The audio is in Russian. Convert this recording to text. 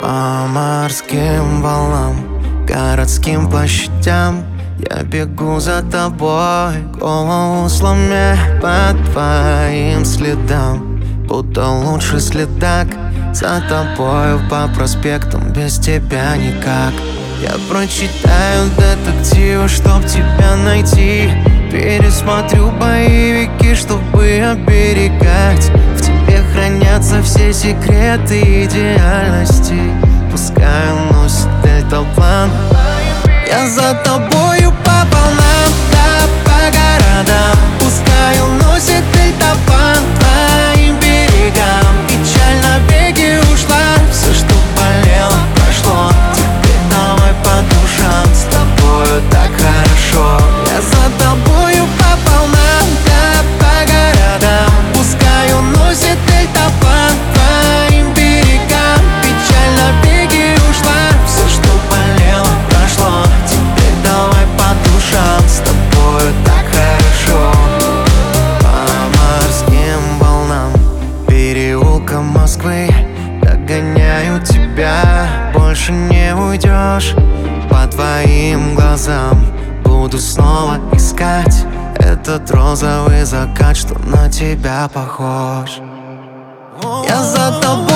По морским волнам, городским площадям я бегу за тобой, голову сломя по твоим следам. Будто лучший следак за тобою по проспектам, без тебя никак. Я прочитаю детективы, чтоб тебя найти. Пересмотрю боевики, чтобы оберегать. В тебе хранятся все секреты идеальности. Пускай носит дельтаплан. Я за тобою по волнам, да, по городам. Пускай уносит дельтаплан твоим берегам. Печаль навеки ушла, все, что болело, прошло. Теперь давай по душам, с тобою так хорошо. Я за тобою по волнам, да, по городам. Пускай уносит дельтаплан твоим берегам. Печаль навеки ушла, все, что болело, прошло. Теперь давай по душам, с тобою так хорошо. По морским волнам, переулкам Москвы догоняю тебя, больше не уйдешь. По твоим глазам буду снова искать этот розовый закат, что на тебя похож. Я за тобой